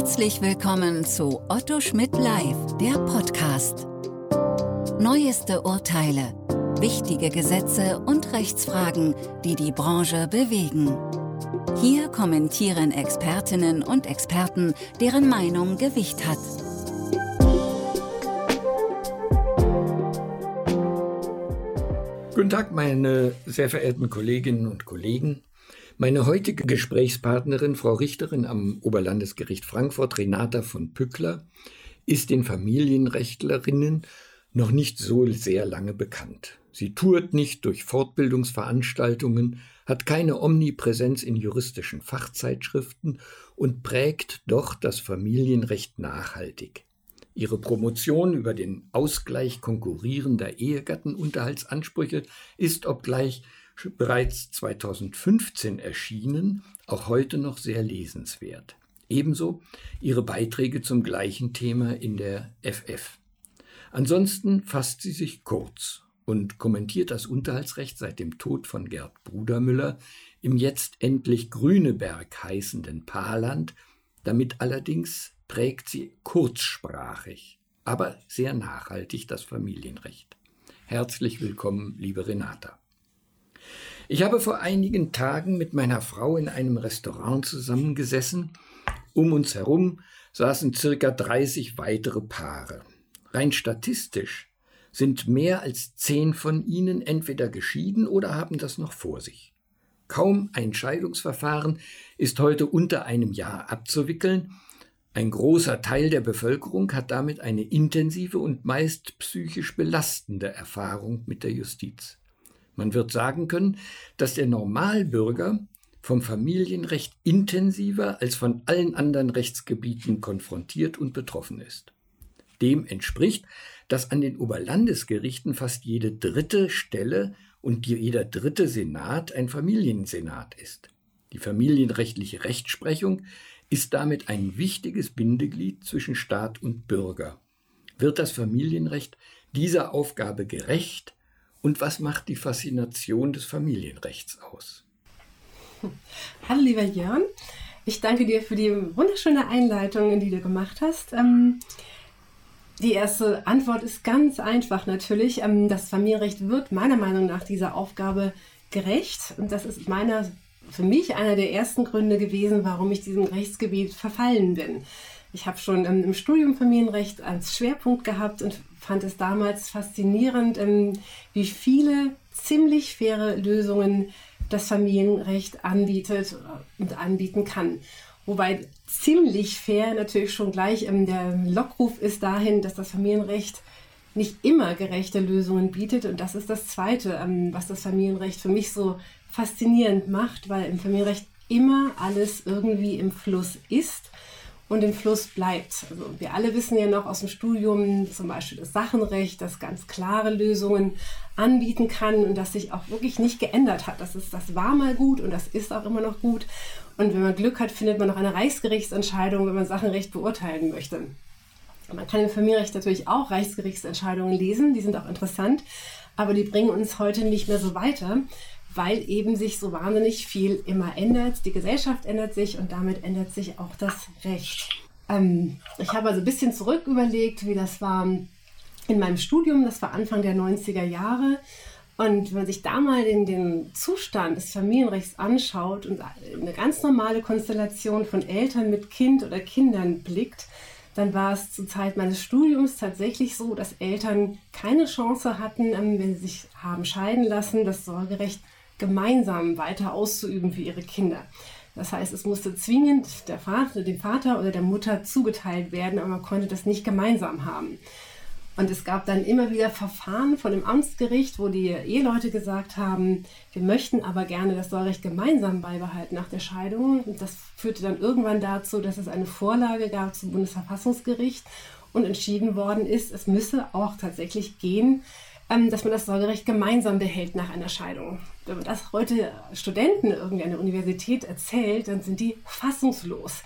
Herzlich willkommen zu Otto Schmidt Live, der Podcast. Neueste Urteile, wichtige Gesetze und Rechtsfragen, die die Branche bewegen. Hier kommentieren Expertinnen und Experten, deren Meinung Gewicht hat. Guten Tag, meine sehr verehrten Kolleginnen und Kollegen. Meine heutige Gesprächspartnerin, Frau Richterin am Oberlandesgericht Frankfurt, Renata von Pückler, ist den Familienrechtlerinnen noch nicht so sehr lange bekannt. Sie tourt nicht durch Fortbildungsveranstaltungen, hat keine Omnipräsenz in juristischen Fachzeitschriften und prägt doch das Familienrecht nachhaltig. Ihre Promotion über den Ausgleich konkurrierender Ehegattenunterhaltsansprüche ist, obgleich bereits 2015 erschienen, auch heute noch sehr lesenswert. Ebenso ihre Beiträge zum gleichen Thema in der FF. Ansonsten fasst sie sich kurz und kommentiert das Unterhaltsrecht seit dem Tod von Gerd Brudermüller im jetzt endlich Grüneberg heißenden Paarland. Damit allerdings prägt sie kurzsprachig, aber sehr nachhaltig das Familienrecht. Herzlich willkommen, liebe Renata. Ich habe vor einigen Tagen mit meiner Frau in einem Restaurant zusammengesessen. Um uns herum saßen circa 30 weitere Paare. Rein statistisch sind mehr als 10 von ihnen entweder geschieden oder haben das noch vor sich. Kaum ein Scheidungsverfahren ist heute unter einem Jahr abzuwickeln. Ein großer Teil der Bevölkerung hat damit eine intensive und meist psychisch belastende Erfahrung mit der Justiz. Man wird sagen können, dass der Normalbürger vom Familienrecht intensiver als von allen anderen Rechtsgebieten konfrontiert und betroffen ist. Dem entspricht, dass an den Oberlandesgerichten fast jede dritte Stelle und jeder dritte Senat ein Familiensenat ist. Die familienrechtliche Rechtsprechung ist damit ein wichtiges Bindeglied zwischen Staat und Bürger. Wird das Familienrecht dieser Aufgabe gerecht? Und was macht die Faszination des Familienrechts aus? Hallo lieber Jörn, ich danke dir für die wunderschöne Einleitung, die du gemacht hast. Die erste Antwort ist ganz einfach natürlich. Das Familienrecht wird meiner Meinung nach dieser Aufgabe gerecht. Und das ist für mich einer der ersten Gründe gewesen, warum ich diesem Rechtsgebiet verfallen bin. Ich habe schon im Studium Familienrecht als Schwerpunkt gehabt und fand es damals faszinierend, wie viele ziemlich faire Lösungen das Familienrecht anbietet und anbieten kann. Wobei ziemlich fair natürlich schon gleich der Lockruf ist dahin, dass das Familienrecht nicht immer gerechte Lösungen bietet. Und das ist das Zweite, was das Familienrecht für mich so faszinierend macht, weil im Familienrecht immer alles irgendwie im Fluss ist und im Fluss bleibt. Also wir alle wissen ja noch aus dem Studium, zum Beispiel das Sachenrecht, das ganz klare Lösungen anbieten kann und das sich auch wirklich nicht geändert hat. Das war mal gut und das ist auch immer noch gut. Und wenn man Glück hat, findet man noch eine Reichsgerichtsentscheidung, wenn man Sachenrecht beurteilen möchte. Man kann im Familienrecht natürlich auch Reichsgerichtsentscheidungen lesen, die sind auch interessant, aber die bringen uns heute nicht mehr so weiter, weil eben sich so wahnsinnig viel immer ändert. Die Gesellschaft ändert sich und damit ändert sich auch das Recht. Ich habe also ein bisschen zurück überlegt, wie das war in meinem Studium. Das war Anfang der 90er Jahre. Und wenn man sich da mal den Zustand des Familienrechts anschaut und eine ganz normale Konstellation von Eltern mit Kind oder Kindern blickt, dann war es zur Zeit meines Studiums tatsächlich so, dass Eltern keine Chance hatten, wenn sie sich haben scheiden lassen, das Sorgerecht gemeinsam weiter auszuüben für ihre Kinder. Das heißt, es musste zwingend dem Vater oder der Mutter zugeteilt werden, aber man konnte das nicht gemeinsam haben. Und es gab dann immer wieder Verfahren von dem Amtsgericht, wo die Eheleute gesagt haben, wir möchten aber gerne das Sorgerecht gemeinsam beibehalten nach der Scheidung. Und das führte dann irgendwann dazu, dass es eine Vorlage gab zum Bundesverfassungsgericht und entschieden worden ist, es müsse auch tatsächlich gehen, dass man das Sorgerecht gemeinsam behält nach einer Scheidung. Wenn man das heute Studenten irgendeiner Universität erzählt, dann sind die fassungslos.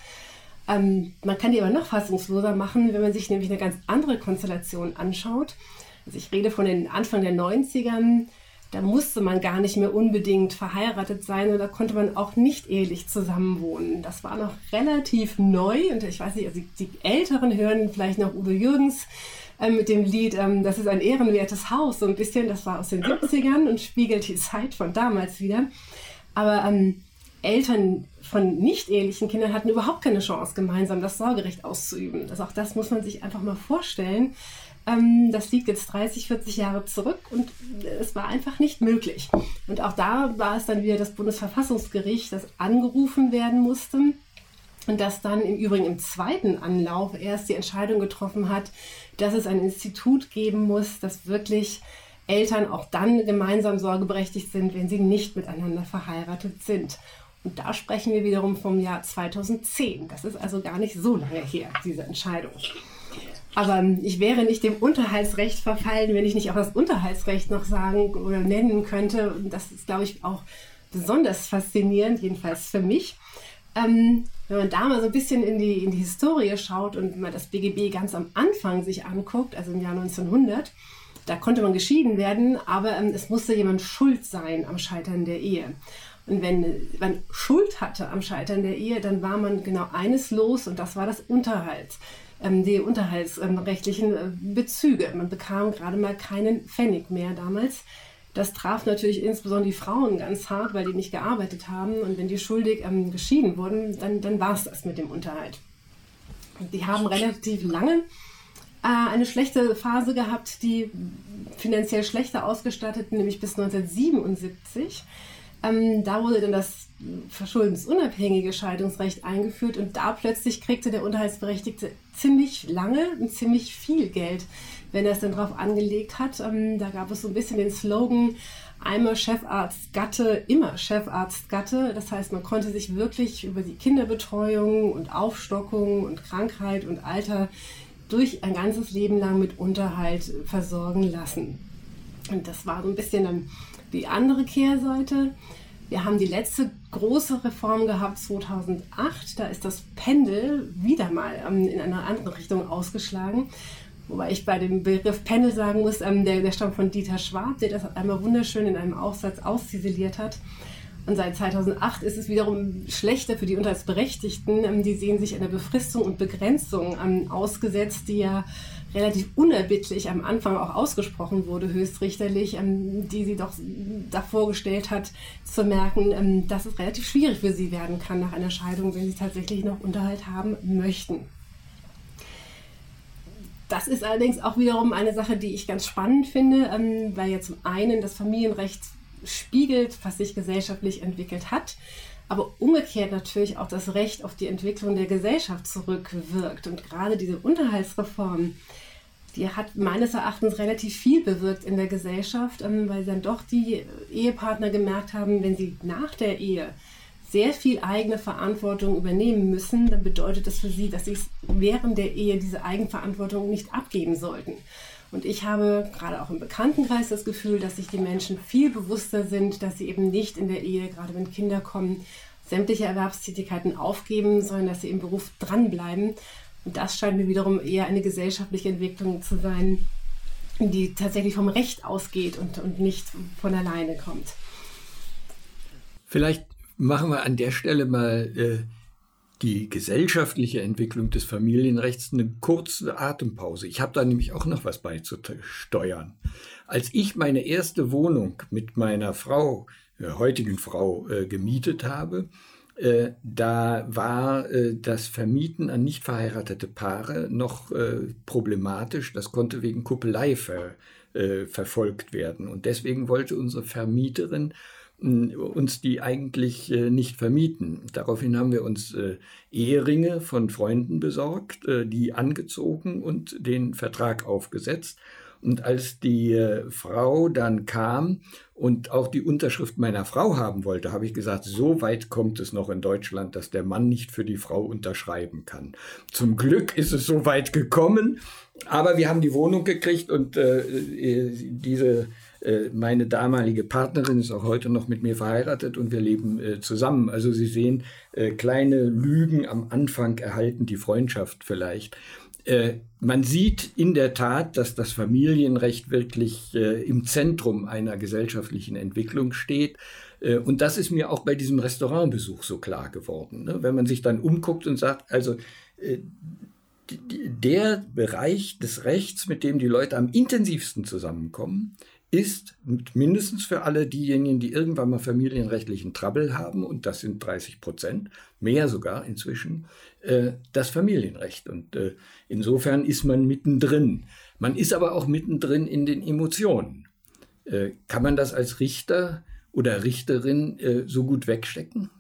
Man kann die aber noch fassungsloser machen, wenn man sich nämlich eine ganz andere Konstellation anschaut. Also ich rede von den Anfang der 90ern. Da musste man gar nicht mehr unbedingt verheiratet sein oder konnte man auch nicht ehelich zusammenwohnen. Das war noch relativ neu und ich weiß nicht, also die Älteren hören vielleicht noch Udo Jürgens mit dem Lied Das ist ein ehrenwertes Haus, so ein bisschen, das war aus den 70ern und spiegelt die Zeit von damals wieder. Aber Eltern von nicht-ehelichen Kindern hatten überhaupt keine Chance, gemeinsam das Sorgerecht auszuüben. Also auch das muss man sich einfach mal vorstellen. Das liegt jetzt 30, 40 Jahre zurück und es war einfach nicht möglich. Und auch da war es dann wieder das Bundesverfassungsgericht, das angerufen werden musste und das dann im Übrigen im zweiten Anlauf erst die Entscheidung getroffen hat, dass es ein Institut geben muss, das wirklich Eltern auch dann gemeinsam sorgeberechtigt sind, wenn sie nicht miteinander verheiratet sind. Und da sprechen wir wiederum vom Jahr 2010. Das ist also gar nicht so lange her, diese Entscheidung. Aber ich wäre nicht dem Unterhaltsrecht verfallen, wenn ich nicht auch das Unterhaltsrecht noch sagen oder nennen könnte. Und das ist, glaube ich, auch besonders faszinierend, jedenfalls für mich. Wenn man da mal so ein bisschen in die Historie schaut und mal das BGB ganz am Anfang sich anguckt, also im Jahr 1900, da konnte man geschieden werden, aber es musste jemand schuld sein am Scheitern der Ehe. Und wenn man Schuld hatte am Scheitern der Ehe, dann war man genau eines los und das war das Unterhalt. Die unterhaltsrechtlichen Bezüge. Man bekam gerade mal keinen Pfennig mehr damals. Das traf natürlich insbesondere die Frauen ganz hart, weil die nicht gearbeitet haben. Und wenn die schuldig geschieden wurden, dann war es das mit dem Unterhalt. Und die haben relativ lange eine schlechte Phase gehabt, die finanziell schlechter ausgestatteten, nämlich bis 1977. Da wurde dann das verschuldensunabhängige Scheidungsrecht eingeführt und da plötzlich kriegte der Unterhaltsberechtigte ziemlich lange und ziemlich viel Geld, wenn er es dann drauf angelegt hat. Da gab es so ein bisschen den Slogan, einmal Chefarzt Gatte, immer Chefarzt Gatte. Das heißt, man konnte sich wirklich über die Kinderbetreuung und Aufstockung und Krankheit und Alter durch ein ganzes Leben lang mit Unterhalt versorgen lassen. Und das war so ein bisschen dann die andere Kehrseite. Wir haben die letzte große Reform gehabt 2008. Da ist das Pendel wieder mal in eine andere Richtung ausgeschlagen. Wobei ich bei dem Begriff Pendel sagen muss, der stammt von Dieter Schwab, der das einmal wunderschön in einem Aufsatz ausziseliert hat. Und seit 2008 ist es wiederum schlechter für die Unterhaltsberechtigten. Die sehen sich einer Befristung und Begrenzung ausgesetzt, die ja relativ unerbittlich am Anfang auch ausgesprochen wurde, höchstrichterlich, die sie doch davor gestellt hat, zu merken, dass es relativ schwierig für sie werden kann nach einer Scheidung, wenn sie tatsächlich noch Unterhalt haben möchten. Das ist allerdings auch wiederum eine Sache, die ich ganz spannend finde, weil ja zum einen das Familienrecht spiegelt, was sich gesellschaftlich entwickelt hat, aber umgekehrt natürlich auch das Recht auf die Entwicklung der Gesellschaft zurückwirkt. Und gerade diese Unterhaltsreform, die hat meines Erachtens relativ viel bewirkt in der Gesellschaft, weil dann doch die Ehepartner gemerkt haben, wenn sie nach der Ehe sehr viel eigene Verantwortung übernehmen müssen, dann bedeutet das für sie, dass sie während der Ehe diese Eigenverantwortung nicht abgeben sollten. Und ich habe gerade auch im Bekanntenkreis das Gefühl, dass sich die Menschen viel bewusster sind, dass sie eben nicht in der Ehe, gerade wenn Kinder kommen, sämtliche Erwerbstätigkeiten aufgeben, sondern dass sie im Beruf dranbleiben. Und das scheint mir wiederum eher eine gesellschaftliche Entwicklung zu sein, die tatsächlich vom Recht ausgeht und nicht von alleine kommt. Vielleicht machen wir an der Stelle mal die gesellschaftliche Entwicklung des Familienrechts eine kurze Atempause. Ich habe da nämlich auch noch was beizusteuern. Als ich meine erste Wohnung mit meiner Frau, heutigen Frau, gemietet habe, da war das Vermieten an nicht verheiratete Paare noch problematisch. Das konnte wegen Kuppelei verfolgt werden. Und deswegen wollte unsere Vermieterin uns die eigentlich nicht vermieten. Daraufhin haben wir uns Eheringe von Freunden besorgt, die angezogen und den Vertrag aufgesetzt. Und als die Frau dann kam und auch die Unterschrift meiner Frau haben wollte, habe ich gesagt, so weit kommt es noch in Deutschland, dass der Mann nicht für die Frau unterschreiben kann. Zum Glück ist es so weit gekommen, aber wir haben die Wohnung gekriegt und meine damalige Partnerin ist auch heute noch mit mir verheiratet und wir leben zusammen. Also Sie sehen, kleine Lügen am Anfang erhalten die Freundschaft vielleicht. Man sieht in der Tat, dass das Familienrecht wirklich im Zentrum einer gesellschaftlichen Entwicklung steht. Und das ist mir auch bei diesem Restaurantbesuch so klar geworden. Ne? Wenn man sich dann umguckt und sagt, also der Bereich des Rechts, mit dem die Leute am intensivsten zusammenkommen, ist mindestens für alle diejenigen, die irgendwann mal familienrechtlichen Trouble haben, und das sind 30%, mehr sogar inzwischen, das Familienrecht. Und insofern ist man mittendrin. Man ist aber auch mittendrin in den Emotionen. Kann man das als Richter oder Richterin so gut wegstecken?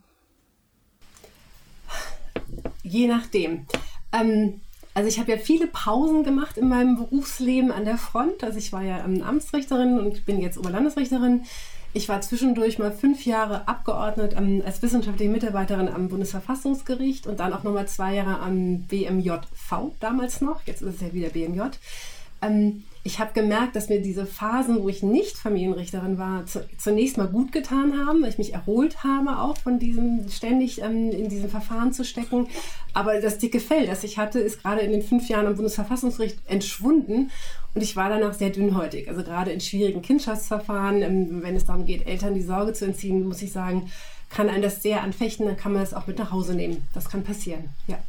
Je nachdem. Also ich habe ja viele Pausen gemacht in meinem Berufsleben an der Front. Also ich war ja Amtsrichterin und ich bin jetzt Oberlandesrichterin. Ich war zwischendurch mal 5 Jahre Abgeordnet als wissenschaftliche Mitarbeiterin am Bundesverfassungsgericht und dann auch nochmal 2 Jahre am BMJV damals noch. Jetzt ist es ja wieder BMJ. Ich habe gemerkt, dass mir diese Phasen, wo ich nicht Familienrichterin war, zunächst mal gut getan haben, weil ich mich erholt habe, auch von diesem ständig in diesen Verfahren zu stecken. Aber das dicke Fell, das ich hatte, ist gerade in den 5 Jahren am Bundesverfassungsgericht entschwunden und ich war danach sehr dünnhäutig. Also gerade in schwierigen Kindschaftsverfahren, wenn es darum geht, Eltern die Sorge zu entziehen, muss ich sagen, kann einen das sehr anfechten, dann kann man das auch mit nach Hause nehmen. Das kann passieren, ja.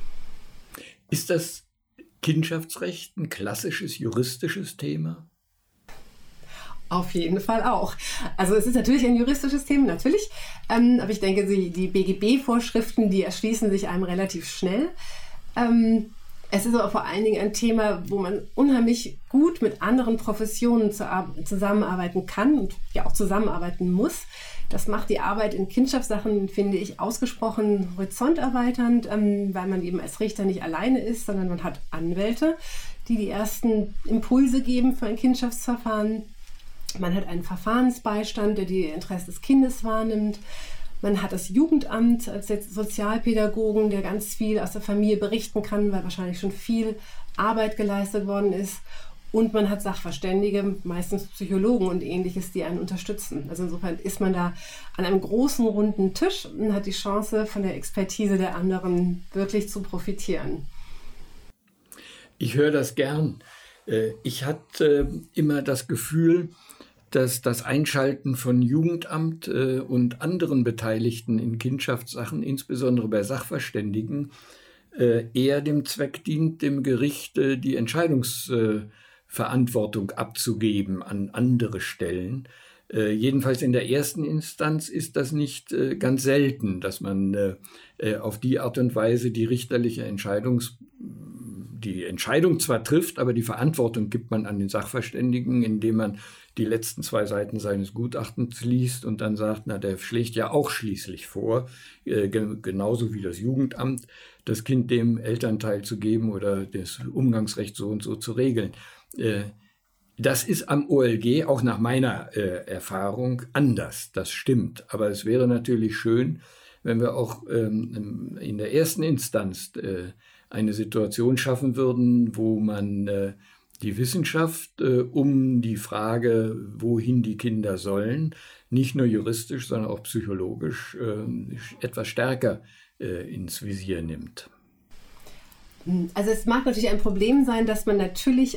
Ist das Kindschaftsrecht ein klassisches juristisches Thema? Auf jeden Fall auch. Also es ist natürlich ein juristisches Thema, natürlich. Aber ich denke, die BGB-Vorschriften, die erschließen sich einem relativ schnell. Es ist aber vor allen Dingen ein Thema, wo man unheimlich gut mit anderen Professionen zusammenarbeiten kann und ja auch zusammenarbeiten muss. Das macht die Arbeit in Kindschaftssachen, finde ich, ausgesprochen horizonterweiternd, weil man eben als Richter nicht alleine ist, sondern man hat Anwälte, die ersten Impulse geben für ein Kindschaftsverfahren. Man hat einen Verfahrensbeistand, der die Interessen des Kindes wahrnimmt. Man hat das Jugendamt als Sozialpädagogen, der ganz viel aus der Familie berichten kann, weil wahrscheinlich schon viel Arbeit geleistet worden ist. Und man hat Sachverständige, meistens Psychologen und Ähnliches, die einen unterstützen. Also insofern ist man da an einem großen, runden Tisch und hat die Chance, von der Expertise der anderen wirklich zu profitieren. Ich höre das gern. Ich hatte immer das Gefühl, dass das Einschalten von Jugendamt und anderen Beteiligten in Kindschaftssachen, insbesondere bei Sachverständigen, eher dem Zweck dient, dem Gericht die Entscheidungsverantwortung abzugeben an andere Stellen. Jedenfalls in der ersten Instanz ist das nicht ganz selten, dass man auf die Art und Weise die richterliche die Entscheidung zwar trifft, aber die Verantwortung gibt man an den Sachverständigen, indem man die letzten 2 Seiten seines Gutachtens liest und dann sagt, na, der schlägt ja auch schließlich vor, genauso wie das Jugendamt, das Kind dem Elternteil zu geben oder das Umgangsrecht so und so zu regeln. Das ist am OLG auch nach meiner Erfahrung anders, das stimmt. Aber es wäre natürlich schön, wenn wir auch in der ersten Instanz eine Situation schaffen würden, wo man die Wissenschaft um die Frage, wohin die Kinder sollen, nicht nur juristisch, sondern auch psychologisch etwas stärker ins Visier nimmt. Also es mag natürlich ein Problem sein, dass man natürlich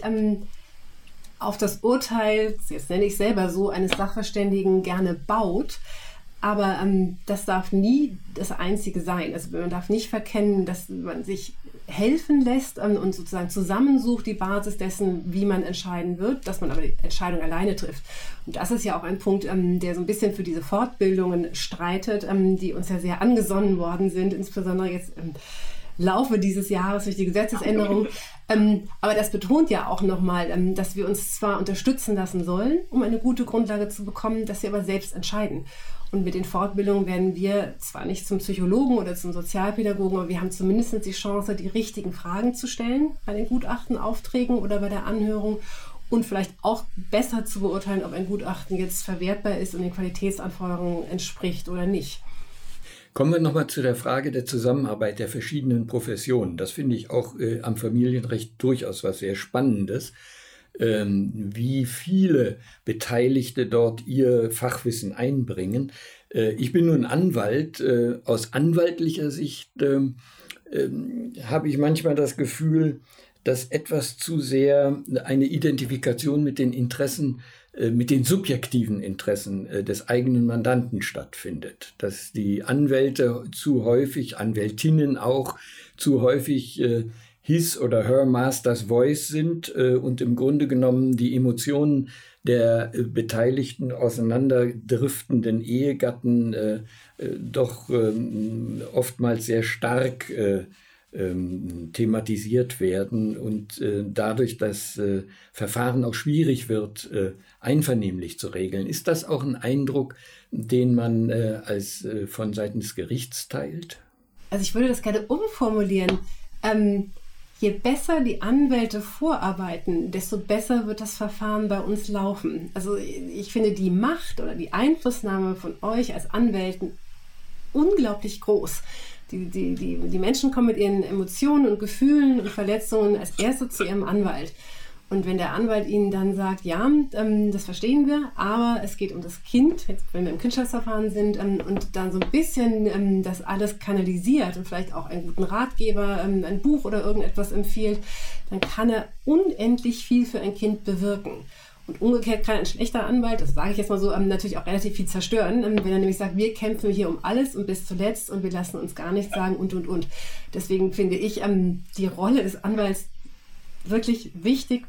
auf das Urteil, jetzt nenne ich es selber so, eines Sachverständigen gerne baut. Aber das darf nie das Einzige sein. Also man darf nicht verkennen, dass man sich helfen lässt und sozusagen zusammensucht die Basis dessen, wie man entscheiden wird, dass man aber die Entscheidung alleine trifft. Und das ist ja auch ein Punkt, der so ein bisschen für diese Fortbildungen streitet, die uns ja sehr angesonnen worden sind, insbesondere jetzt im Laufe dieses Jahres durch die Gesetzesänderung. Aber das betont ja auch nochmal, dass wir uns zwar unterstützen lassen sollen, um eine gute Grundlage zu bekommen, dass wir aber selbst entscheiden. Und mit den Fortbildungen werden wir zwar nicht zum Psychologen oder zum Sozialpädagogen, aber wir haben zumindest die Chance, die richtigen Fragen zu stellen bei den Gutachtenaufträgen oder bei der Anhörung und vielleicht auch besser zu beurteilen, ob ein Gutachten jetzt verwertbar ist und den Qualitätsanforderungen entspricht oder nicht. Kommen wir nochmal zu der Frage der Zusammenarbeit der verschiedenen Professionen. Das finde ich auch am Familienrecht durchaus was sehr Spannendes. Wie viele Beteiligte dort ihr Fachwissen einbringen. Ich bin nun Anwalt. Aus anwaltlicher Sicht habe ich manchmal das Gefühl, dass etwas zu sehr eine Identifikation mit den Interessen, mit den subjektiven Interessen des eigenen Mandanten stattfindet. Dass die Anwälte zu häufig, Anwältinnen auch, zu häufig his oder her Master's Voice sind und im Grunde genommen die Emotionen der beteiligten, auseinanderdriftenden Ehegatten doch oftmals sehr stark thematisiert werden und dadurch das Verfahren auch schwierig wird, einvernehmlich zu regeln. Ist das auch ein Eindruck, den man von Seiten des Gerichts teilt? Also ich würde das gerne umformulieren. Je besser die Anwälte vorarbeiten, desto besser wird das Verfahren bei uns laufen. Also ich finde die Macht oder die Einflussnahme von euch als Anwälten unglaublich groß. Die Menschen kommen mit ihren Emotionen und Gefühlen und Verletzungen als Erste zu ihrem Anwalt. Und wenn der Anwalt ihnen dann sagt, ja, das verstehen wir, aber es geht um das Kind, jetzt, wenn wir im Kindschaftsverfahren sind, und dann so ein bisschen das alles kanalisiert und vielleicht auch einen guten Ratgeber, ein Buch oder irgendetwas empfiehlt, dann kann er unendlich viel für ein Kind bewirken. Und umgekehrt kann ein schlechter Anwalt, das sage ich jetzt mal so, natürlich auch relativ viel zerstören, wenn er nämlich sagt, wir kämpfen hier um alles und bis zuletzt und wir lassen uns gar nichts sagen und. Deswegen finde ich die Rolle des Anwalts wirklich wichtig.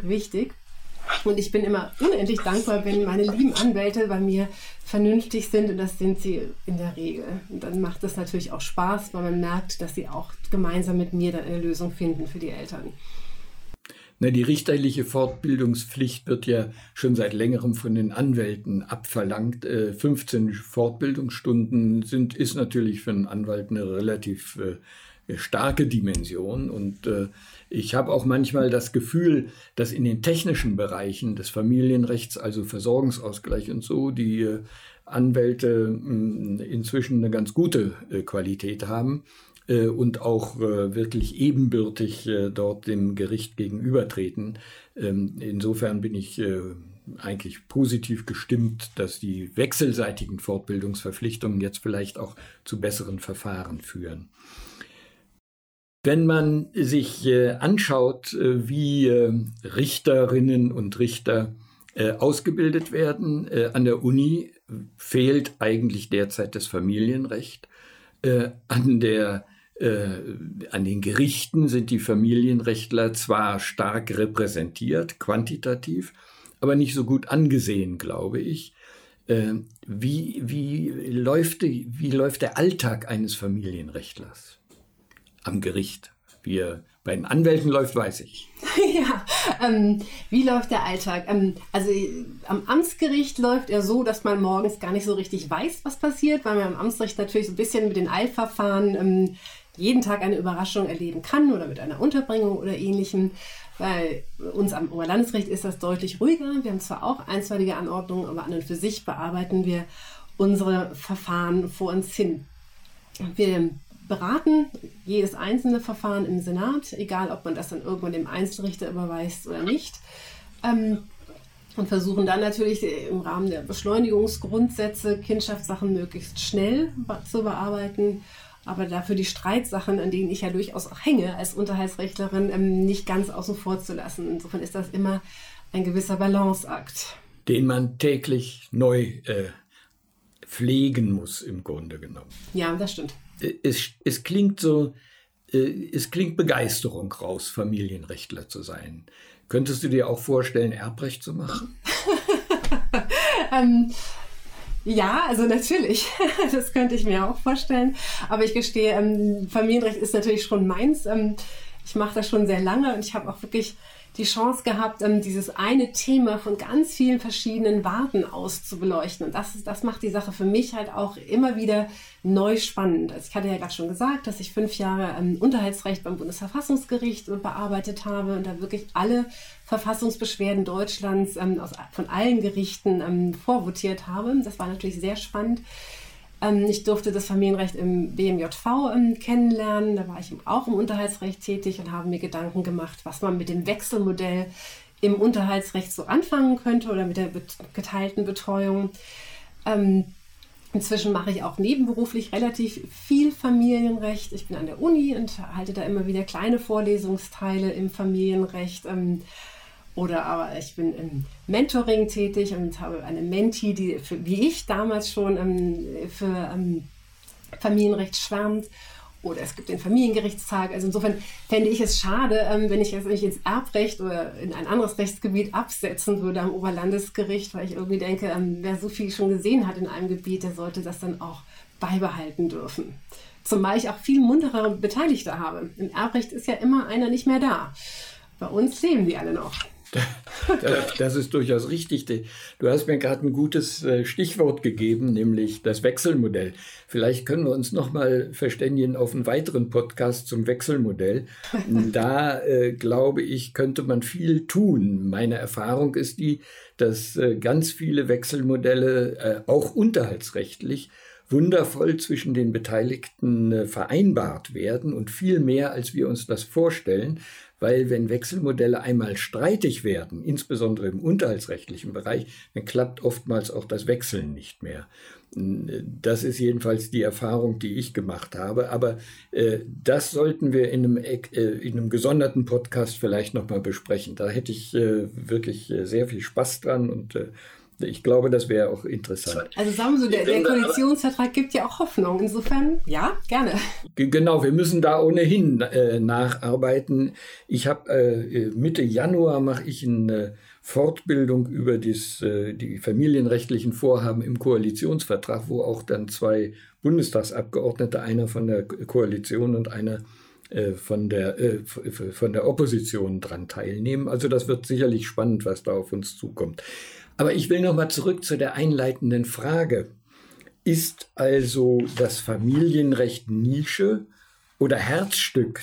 Und ich bin immer unendlich dankbar, wenn meine lieben Anwälte bei mir vernünftig sind und das sind sie in der Regel. Und dann macht es natürlich auch Spaß, weil man merkt, dass sie auch gemeinsam mit mir dann eine Lösung finden für die Eltern. Die richterliche Fortbildungspflicht wird ja schon seit längerem von den Anwälten abverlangt. 15 Fortbildungsstunden ist natürlich für einen Anwalt eine relativ starke Dimension. Und ich habe auch manchmal das Gefühl, dass in den technischen Bereichen des Familienrechts, also Versorgungsausgleich und so, die Anwälte inzwischen eine ganz gute Qualität haben. Und auch wirklich ebenbürtig dort dem Gericht gegenübertreten. Insofern bin ich eigentlich positiv gestimmt, dass die wechselseitigen Fortbildungsverpflichtungen jetzt vielleicht auch zu besseren Verfahren führen. Wenn man sich anschaut, wie Richterinnen und Richter ausgebildet werden an der Uni, fehlt eigentlich derzeit das Familienrecht. An den Gerichten sind die Familienrechtler zwar stark repräsentiert, quantitativ, aber nicht so gut angesehen, glaube ich. Wie läuft der Alltag eines Familienrechtlers am Gericht? Wie er bei den Anwälten läuft, weiß ich. Ja, wie läuft der Alltag? Also am Amtsgericht läuft er so, dass man morgens gar nicht so richtig weiß, was passiert, weil man am Amtsgericht natürlich so ein bisschen mit den Eilverfahren jeden Tag eine Überraschung erleben kann oder mit einer Unterbringung oder Ähnlichem. Bei uns am Oberlandesgericht ist das deutlich ruhiger. Wir haben zwar auch einstweilige Anordnungen, aber an und für sich bearbeiten wir unsere Verfahren vor uns hin. Wir beraten jedes einzelne Verfahren im Senat, egal ob man das dann irgendwann dem Einzelrichter überweist oder nicht. Und versuchen dann natürlich im Rahmen der Beschleunigungsgrundsätze Kindschaftssachen möglichst schnell zu bearbeiten, aber dafür die Streitsachen, an denen ich ja durchaus auch hänge als Unterhaltsrechtlerin, nicht ganz außen vor zu lassen. Insofern ist das immer ein gewisser Balanceakt. Den man täglich neu pflegen muss, im Grunde genommen. Ja, das stimmt. Es klingt so, es klingt Begeisterung raus, Familienrechtler zu sein. Könntest du dir auch vorstellen, Erbrecht zu machen? Ja, also natürlich. Das könnte ich mir auch vorstellen. Aber ich gestehe, Familienrecht ist natürlich schon meins. Ich mache das schon sehr lange und ich habe auch wirklich die Chance gehabt, dieses eine Thema von ganz vielen verschiedenen Warten aus zu beleuchten. Und das macht die Sache für mich halt auch immer wieder neu spannend. Also ich hatte ja gerade schon gesagt, dass ich 5 Jahre Unterhaltsrecht beim Bundesverfassungsgericht bearbeitet habe und da wirklich alle Verfassungsbeschwerden Deutschlands von allen Gerichten vorvotiert habe. Das war natürlich sehr spannend. Ich durfte das Familienrecht im BMJV kennenlernen. Da war ich auch im Unterhaltsrecht tätig und habe mir Gedanken gemacht, was man mit dem Wechselmodell im Unterhaltsrecht so anfangen könnte oder mit der geteilten Betreuung. Inzwischen mache ich auch nebenberuflich relativ viel Familienrecht. Ich bin an der Uni und halte da immer wieder kleine Vorlesungsteile im Familienrecht. Oder aber ich bin im Mentoring tätig und habe eine Mentee, die, wie ich damals schon, für Familienrecht schwärmt. Oder es gibt den Familiengerichtstag. Also insofern fände ich es schade, wenn ich jetzt nicht ins Erbrecht oder in ein anderes Rechtsgebiet absetzen würde am Oberlandesgericht, weil ich irgendwie denke, wer so viel schon gesehen hat in einem Gebiet, der sollte das dann auch beibehalten dürfen. Zumal ich auch viel muntere Beteiligte habe. Im Erbrecht ist ja immer einer nicht mehr da. Bei uns leben die alle noch. Das ist durchaus richtig. Du hast mir gerade ein gutes Stichwort gegeben, nämlich das Wechselmodell. Vielleicht können wir uns noch mal verständigen auf einen weiteren Podcast zum Wechselmodell. Da, glaube ich, könnte man viel tun. Meine Erfahrung ist die, dass ganz viele Wechselmodelle auch unterhaltsrechtlich wundervoll zwischen den Beteiligten vereinbart werden und viel mehr, als wir uns das vorstellen, weil wenn Wechselmodelle einmal streitig werden, insbesondere im unterhaltsrechtlichen Bereich, dann klappt oftmals auch das Wechseln nicht mehr. Das ist jedenfalls die Erfahrung, die ich gemacht habe. Aber das sollten wir in einem gesonderten Podcast vielleicht nochmal besprechen. Da hätte ich wirklich sehr viel Spaß dran und ich glaube, das wäre auch interessant. Also sagen wir so, der Koalitionsvertrag gibt ja auch Hoffnung. Insofern, ja, gerne. Genau, wir müssen da ohnehin nacharbeiten. Ich habe Mitte Januar mache ich eine Fortbildung über die familienrechtlichen Vorhaben im Koalitionsvertrag, wo auch dann 2 Bundestagsabgeordnete, einer von der Koalition und einer von der Opposition dran teilnehmen. Also das wird sicherlich spannend, was da auf uns zukommt. Aber ich will noch mal zurück zu der einleitenden Frage. Ist also das Familienrecht Nische oder Herzstück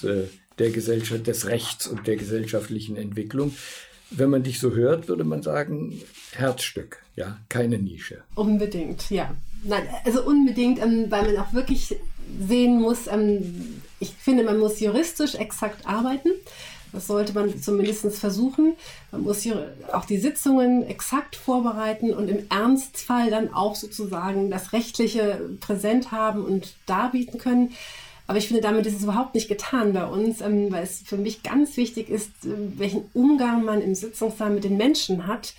der Gesellschaft, des Rechts und der gesellschaftlichen Entwicklung? Wenn man dich so hört, würde man sagen, Herzstück, ja, keine Nische. Unbedingt, ja. Nein, also unbedingt, weil man auch wirklich sehen muss, ich finde, man muss juristisch exakt arbeiten. Das sollte man zumindest versuchen. Man muss hier auch die Sitzungen exakt vorbereiten und im Ernstfall dann auch sozusagen das Rechtliche präsent haben und darbieten können. Aber ich finde, damit ist es überhaupt nicht getan bei uns, weil es für mich ganz wichtig ist, welchen Umgang man im Sitzungssaal mit den Menschen hat.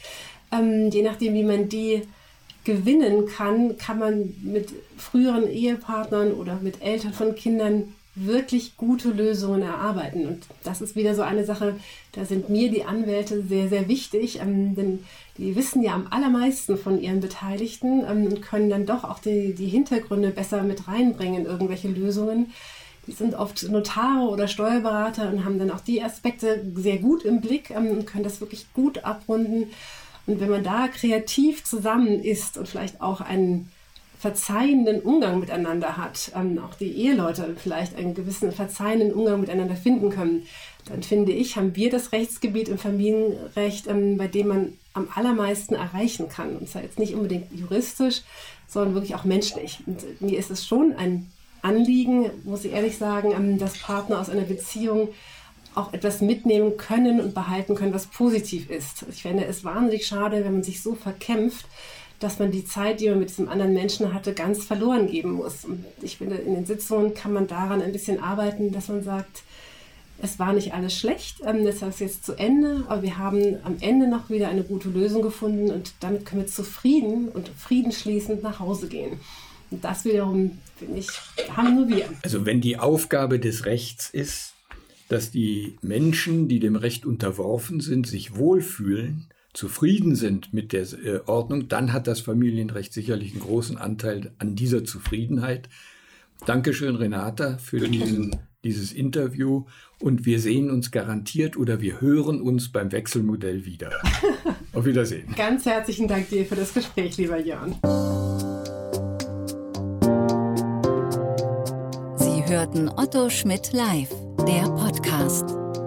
Je nachdem, wie man die gewinnen kann, kann man mit früheren Ehepartnern oder mit Eltern von Kindern wirklich gute Lösungen erarbeiten. Und das ist wieder so eine Sache, da sind mir die Anwälte sehr, sehr wichtig, denn die wissen ja am allermeisten von ihren Beteiligten und können dann doch auch die Hintergründe besser mit reinbringen, irgendwelche Lösungen. Die sind oft Notare oder Steuerberater und haben dann auch die Aspekte sehr gut im Blick und können das wirklich gut abrunden. Und wenn man da kreativ zusammen ist und vielleicht auch einen verzeihenden Umgang miteinander hat, auch die Eheleute vielleicht einen gewissen verzeihenden Umgang miteinander finden können, dann finde ich, haben wir das Rechtsgebiet im Familienrecht, bei dem man am allermeisten erreichen kann. Und zwar jetzt nicht unbedingt juristisch, sondern wirklich auch menschlich. Und mir ist es schon ein Anliegen, muss ich ehrlich sagen, dass Partner aus einer Beziehung auch etwas mitnehmen können und behalten können, was positiv ist. Ich fände es wahnsinnig schade, wenn man sich so verkämpft, dass man die Zeit, die man mit diesem anderen Menschen hatte, ganz verloren geben muss. Und ich finde, in den Sitzungen kann man daran ein bisschen arbeiten, dass man sagt, es war nicht alles schlecht, das ist jetzt zu Ende, aber wir haben am Ende noch wieder eine gute Lösung gefunden und damit können wir zufrieden und friedensschließend nach Hause gehen. Und das wiederum, finde ich, haben nur wir. Also wenn die Aufgabe des Rechts ist, dass die Menschen, die dem Recht unterworfen sind, sich wohlfühlen, zufrieden sind mit der Ordnung, dann hat das Familienrecht sicherlich einen großen Anteil an dieser Zufriedenheit. Dankeschön, Renata, für dieses Interview und wir sehen uns garantiert oder wir hören uns beim Wechselmodell wieder. Auf Wiedersehen. Ganz herzlichen Dank dir für das Gespräch, lieber Jörn. Sie hörten Otto Schmidt live, der Podcast.